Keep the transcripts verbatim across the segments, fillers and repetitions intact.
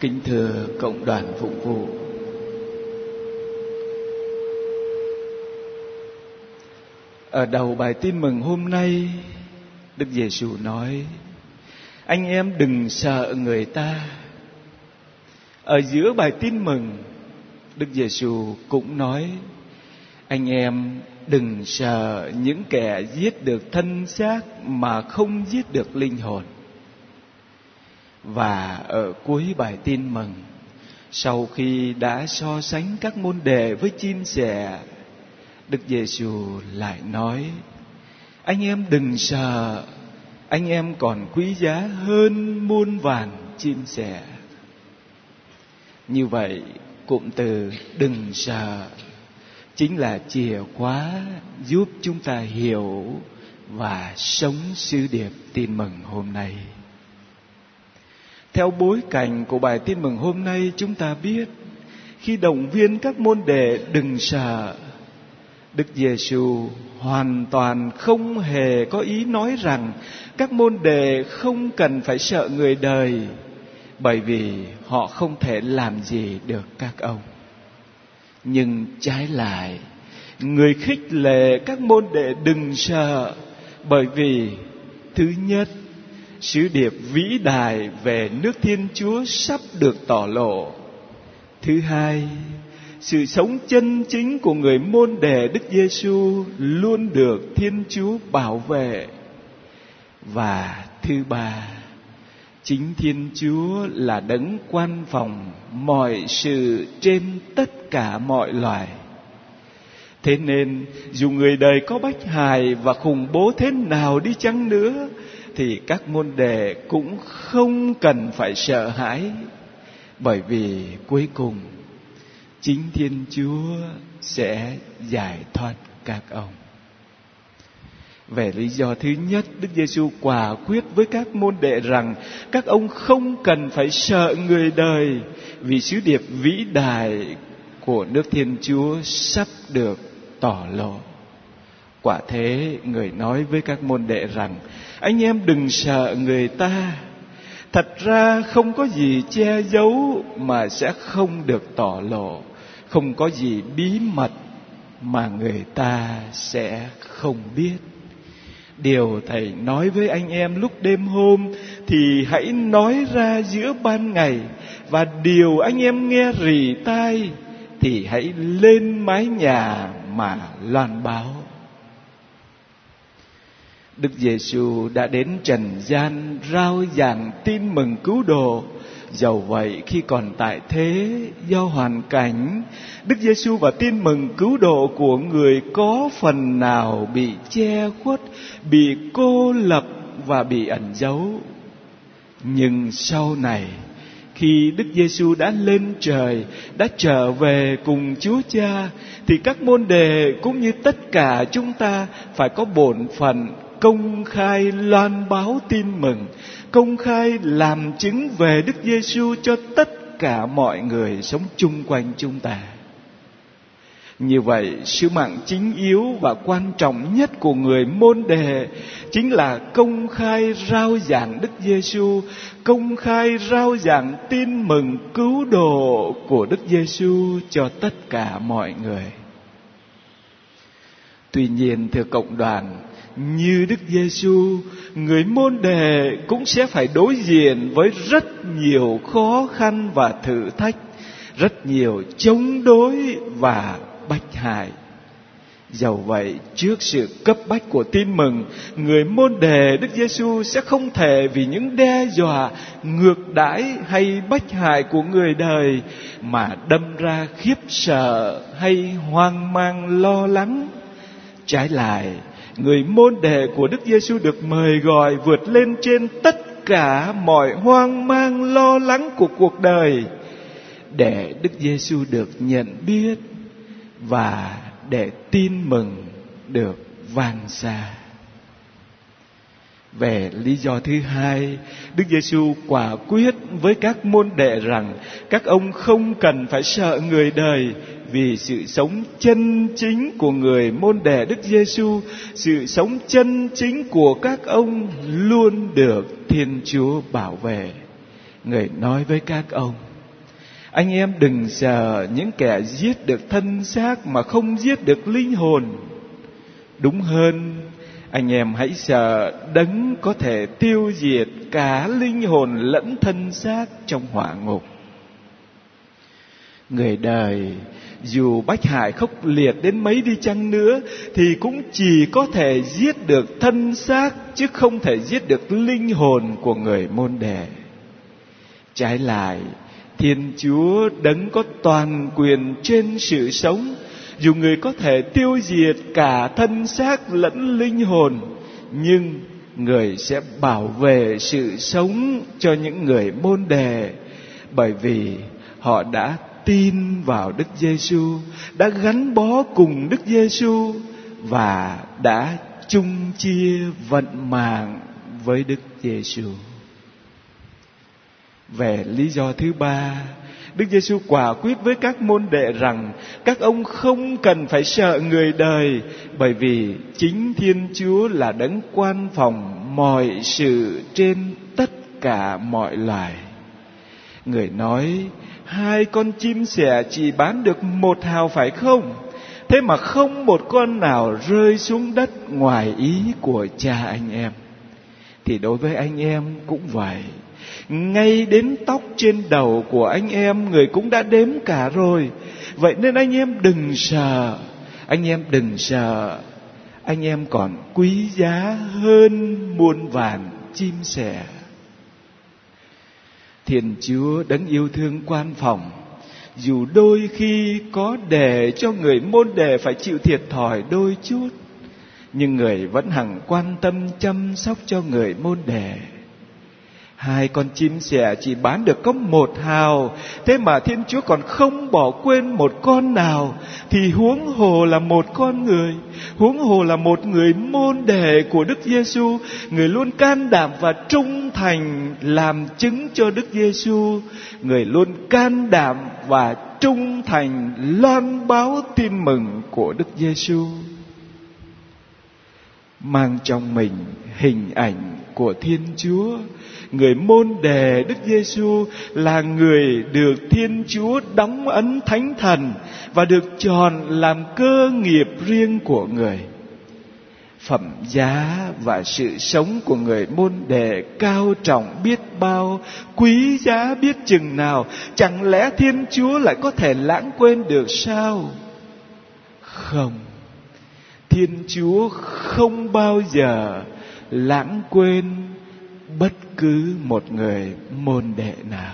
Kính thưa cộng đoàn phụng vụ, ở đầu bài tin mừng hôm nay, Đức Giêsu nói: anh em đừng sợ người ta. Ở giữa bài tin mừng, Đức Giêsu cũng nói: anh em đừng sợ những kẻ giết được thân xác mà không giết được linh hồn. Và ở cuối bài tin mừng, sau khi đã so sánh các môn đệ với chim sẻ, Đức Giêsu lại nói: anh em đừng sợ, anh em còn quý giá hơn muôn vàn chim sẻ. Như vậy, cụm từ đừng sợ chính là chìa khóa giúp chúng ta hiểu và sống sứ điệp tin mừng hôm nay. Theo bối cảnh của bài tin mừng hôm nay, chúng ta biết khi động viên các môn đệ đừng sợ, Đức Giêsu hoàn toàn không hề có ý nói rằng các môn đệ không cần phải sợ người đời, bởi vì họ không thể làm gì được các ông. Nhưng trái lại, người khích lệ các môn đệ đừng sợ, bởi vì thứ nhất, sứ điệp vĩ đại về nước Thiên Chúa sắp được tỏ lộ. Thứ hai, sự sống chân chính của người môn đệ Đức Giêsu luôn được Thiên Chúa bảo vệ. Và thứ ba, chính Thiên Chúa là đấng quan phòng mọi sự trên tất cả mọi loài. Thế nên dù người đời có bách hại và khủng bố thế nào đi chăng nữa, thì các môn đệ cũng không cần phải sợ hãi, bởi vì cuối cùng chính Thiên Chúa sẽ giải thoát các ông. Về lý do thứ nhất, Đức Giêsu quả quyết với các môn đệ rằng các ông không cần phải sợ người đời, vì sứ điệp vĩ đại của nước Thiên Chúa sắp được tỏ lộ. Quả thế, người nói với các môn đệ rằng anh em đừng sợ người ta. Thật ra không có gì che giấu mà sẽ không được tỏ lộ, không có gì bí mật mà người ta sẽ không biết. Điều Thầy nói với anh em lúc đêm hôm thì hãy nói ra giữa ban ngày, và điều anh em nghe rì tai thì hãy lên mái nhà mà loan báo. Đức Giêsu đã đến trần gian rao giảng tin mừng cứu độ. Dầu vậy, khi còn tại thế, do hoàn cảnh, Đức Giêsu và tin mừng cứu độ của người có phần nào bị che khuất, bị cô lập và bị ẩn giấu. Nhưng sau này, khi Đức Giêsu đã lên trời, đã trở về cùng Chúa Cha, thì các môn đệ cũng như tất cả chúng ta phải có bổn phận công khai loan báo tin mừng, công khai làm chứng về Đức Giêsu cho tất cả mọi người sống chung quanh chúng ta. Như vậy, sứ mạng chính yếu và quan trọng nhất của người môn đệ chính là công khai rao giảng Đức Giêsu, công khai rao giảng tin mừng cứu độ của Đức Giêsu cho tất cả mọi người. Tuy nhiên, thưa cộng đoàn, như Đức Giêsu, người môn đệ cũng sẽ phải đối diện với rất nhiều khó khăn và thử thách, rất nhiều chống đối và bách hại. Dầu vậy, trước sự cấp bách của tin mừng, người môn đệ Đức Giêsu sẽ không thể vì những đe dọa, ngược đãi hay bách hại của người đời mà đâm ra khiếp sợ hay hoang mang lo lắng. Trái lại, người môn đệ của Đức Giêsu được mời gọi vượt lên trên tất cả mọi hoang mang lo lắng của cuộc đời, để Đức Giêsu được nhận biết và để tin mừng được vang xa. Về lý do thứ hai, Đức Giêsu quả quyết với các môn đệ rằng các ông không cần phải sợ người đời, vì sự sống chân chính của người môn đệ Đức Giêsu, sự sống chân chính của các ông luôn được Thiên Chúa bảo vệ. Người nói với các ông: Anh em đừng sợ những kẻ giết được thân xác mà không giết được linh hồn. Đúng hơn, anh em hãy sợ Đấng có thể tiêu diệt cả linh hồn lẫn thân xác trong hỏa ngục. Người đời dù bách hại khốc liệt đến mấy đi chăng nữa thì cũng chỉ có thể giết được thân xác, chứ không thể giết được linh hồn của người môn đệ. Trái lại, Thiên Chúa Đấng có toàn quyền trên sự sống, dù người có thể tiêu diệt cả thân xác lẫn linh hồn, nhưng người sẽ bảo vệ sự sống cho những người môn đệ, bởi vì họ đã tin vào Đức Giêsu, đã gắn bó cùng Đức Giêsu và đã chung chia vận mạng với Đức Giêsu. Về lý do thứ ba, Đức Giêsu quả quyết với các môn đệ rằng các ông không cần phải sợ người đời, bởi vì chính Thiên Chúa là Đấng quan phòng mọi sự trên tất cả mọi loài. Người nói, hai con chim sẻ chỉ bán được một hào phải không? Thế mà không một con nào rơi xuống đất ngoài ý của cha anh em. Thì đối với anh em cũng vậy. Ngay đến tóc trên đầu của anh em người cũng đã đếm cả rồi. Vậy nên anh em đừng sợ. Anh em đừng sợ. Anh em còn quý giá hơn muôn vàn chim sẻ. Thiên Chúa Đấng yêu thương quan phòng, dù đôi khi có để cho người môn đệ phải chịu thiệt thòi đôi chút, nhưng người vẫn hằng quan tâm chăm sóc cho người môn đệ. Hai con chim sẻ chỉ bán được có một hào, thế mà Thiên Chúa còn không bỏ quên một con nào, thì huống hồ là một con người, huống hồ là một người môn đệ của Đức Giêsu, người luôn can đảm và trung thành làm chứng cho Đức Giêsu, người luôn can đảm và trung thành loan báo tin mừng của Đức Giêsu, mang trong mình hình ảnh của Thiên Chúa. Người môn đệ Đức Giêsu là người được Thiên Chúa đóng ấn Thánh Thần và được chọn làm cơ nghiệp riêng của người. Phẩm giá và sự sống của người môn đệ cao trọng biết bao, quý giá biết chừng nào. Chẳng lẽ Thiên Chúa lại có thể lãng quên được sao? Không, Thiên Chúa không bao giờ lãng quên bất cứ một người môn đệ nào.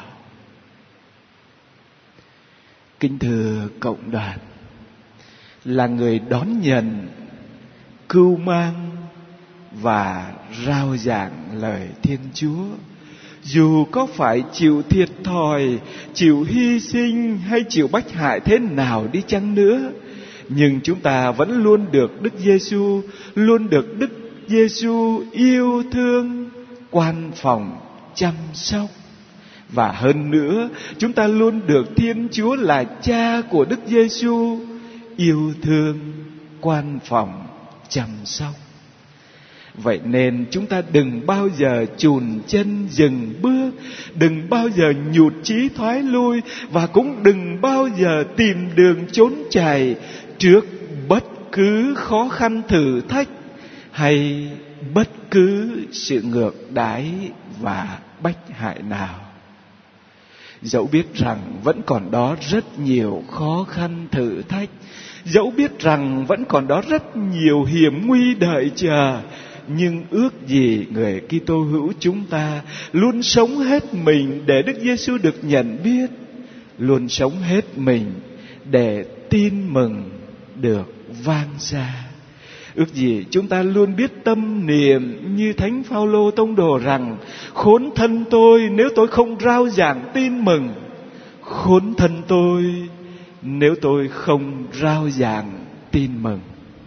Kính thưa cộng đoàn, là người đón nhận, cưu mang và rao giảng lời Thiên Chúa, dù có phải chịu thiệt thòi, chịu hy sinh hay chịu bách hại thế nào đi chăng nữa, nhưng chúng ta vẫn luôn được Đức Giêsu, luôn được Đức Giêsu yêu thương, quan phòng, chăm sóc. Và hơn nữa, chúng ta luôn được Thiên Chúa là Cha của Đức Giêsu yêu thương, quan phòng, chăm sóc. Vậy nên chúng ta đừng bao giờ chùn chân dừng bước, đừng bao giờ nhụt chí thoái lui, và cũng đừng bao giờ tìm đường trốn chạy trước bất cứ khó khăn thử thách hay bất cứ sự ngược đãi và bách hại nào. Dẫu biết rằng vẫn còn đó rất nhiều khó khăn thử thách, dẫu biết rằng vẫn còn đó rất nhiều hiểm nguy đợi chờ, nhưng ước gì người Kitô hữu chúng ta luôn sống hết mình để Đức Giêsu được nhận biết, luôn sống hết mình để tin mừng được vang xa. Ước gì chúng ta luôn biết tâm niệm như Thánh Phaolô tông đồ rằng: khốn thân tôi nếu tôi không rao giảng tin mừng, khốn thân tôi nếu tôi không rao giảng tin mừng.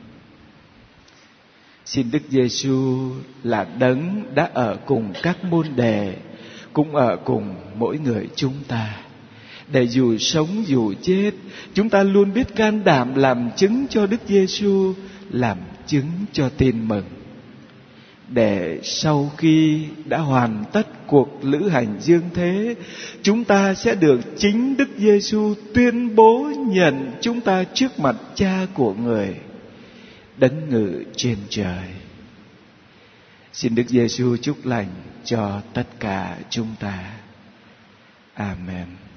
Xin Đức Giêsu là Đấng đã ở cùng các môn đệ, cũng ở cùng mỗi người chúng ta, để dù sống dù chết, chúng ta luôn biết can đảm làm chứng cho Đức Giêsu, làm chứng cho tin mừng. để sau khi đã hoàn tất cuộc lữ hành dương thế, chúng ta sẽ được chính Đức Giêsu tuyên bố nhận chúng ta trước mặt Cha của Người đấng ngự trên trời. Xin Đức Giêsu chúc lành cho tất cả chúng ta. Amen.